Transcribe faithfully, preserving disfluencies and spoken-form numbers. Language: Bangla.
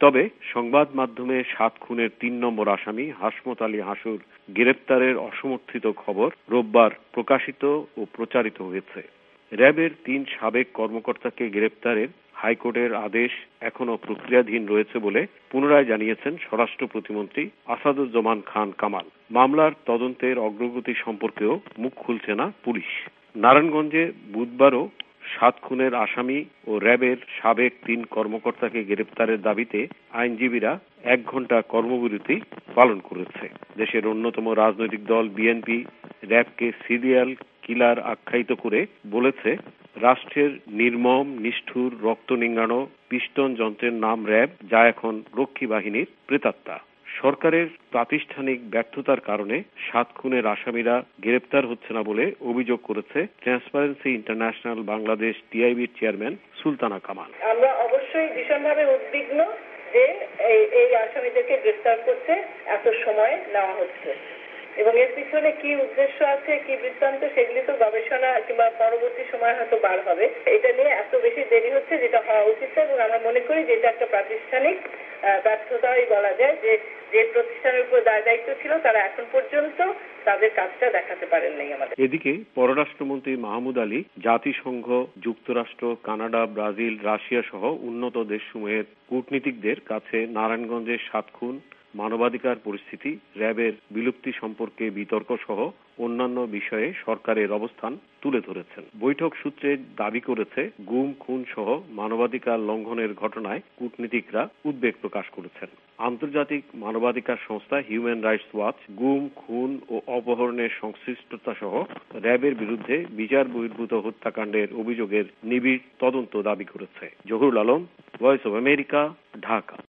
তবে সংবাদ মাধ্যমে সাত খুনের তিন নম্বর আসামি হাসমত আলী হাসুর গ্রেপ্তারের অসমর্থিত খবর রোববার প্রকাশিত ও প্রচারিত হয়েছে। র্যাবের তিন সাবেক কর্মকর্তাকে গ্রেপ্তারের হাইকোর্টের আদেশ এখনো প্রক্রিয়াধীন রয়েছে বলে পুনরায় জানিয়েছেন স্বরাষ্ট্র প্রতিমন্ত্রী আসাদুজ্জামান খান কামাল। মামলার তদন্তের অগ্রগতি সম্পর্কেও মুখ খুলছে না পুলিশ। নারায়ণগঞ্জে বুধবারও সাত খুনের আসামি ও র্যাবের সাবেক তিন কর্মকর্তাকে গ্রেপ্তারের দাবিতে আইনজীবীরা এক ঘন্টা কর্মবিরতি পালন করেছে। দেশের অন্যতম রাজনৈতিক দল বিএনপি র্যাবকে সিরিয়াল কিলার আখ্যায়িত করে বলেছে, রাষ্ট্রের নির্মম নিষ্ঠুর রক্ত নিংড়ানো পিস্টন যন্ত্রের নাম র্যাব, যা এখন রক্ষী বাহিনীর প্রেতাত্মা। সরকারের প্রাতিষ্ঠানিক ব্যর্থতার কারণে সাত খুনের আসামিরা গ্রেপ্তার হচ্ছে না বলে অভিযোগ করেছে ট্রান্সপারেন্সি ইন্টারন্যাশনাল বাংলাদেশ টিআইবির চেয়ারম্যান সুলতানা কামাল। আমরা অবশ্যই ভীষণভাবে উদ্বিগ্ন যে এই আসামিদেরকে গ্রেপ্তার করতে এত সময় নেওয়া হচ্ছে এবং এর পিছনে কি উদ্দেশ্য আছে, কি বৃত্তান্ত, সেগুলি তো গবেষণা কিংবা পরবর্তী সময় হয়তো বার হবে। এটা নিয়ে এত বেশি দেরি হচ্ছে যেটা হওয়া উচিত এবং আমরা মনে করি যে এটা একটা প্রাতিষ্ঠানিক ব্যর্থতাই বলা যায়, যে যে প্রতিষ্ঠানের উপর দায় দায়িত্ব ছিল তারা এখন পর্যন্ত তাদের কাজটা দেখাতে পারেন নাই আমাদের। এদিকে পররাষ্ট্রমন্ত্রী মাহমুদ আলী জাতিসংঘ, যুক্তরাষ্ট্র, কানাডা, ব্রাজিল, রাশিয়া সহ উন্নত দেশসমূহের কূটনীতিকদের কাছে নারায়ণগঞ্জের সাত খুন, মানবাধিকার পরিস্থিতি, র্যাবের বিলুপ্তি সম্পর্কে বিতর্ক সহ অন্যান্য বিষয়ে সরকারের অবস্থান তুলে ধরেছেন। বৈঠক সূত্রে দাবি করেছে, গুম, খুন সহ মানবাধিকার লঙ্ঘনের ঘটনায় কূটনীতিকরা উদ্বেগ প্রকাশ করেছেন। আন্তর্জাতিক মানবাধিকার সংস্থা হিউম্যান রাইটস ওয়াচ গুম, খুন ও অপহরণের সংশ্লিষ্টতা সহ র্যাবের বিরুদ্ধে বিচার বহির্ভূত হত্যাকাণ্ডের অভিযোগের নিবিড় তদন্ত দাবি করেছে। Zahurul Alam, voice of America, Dhaka.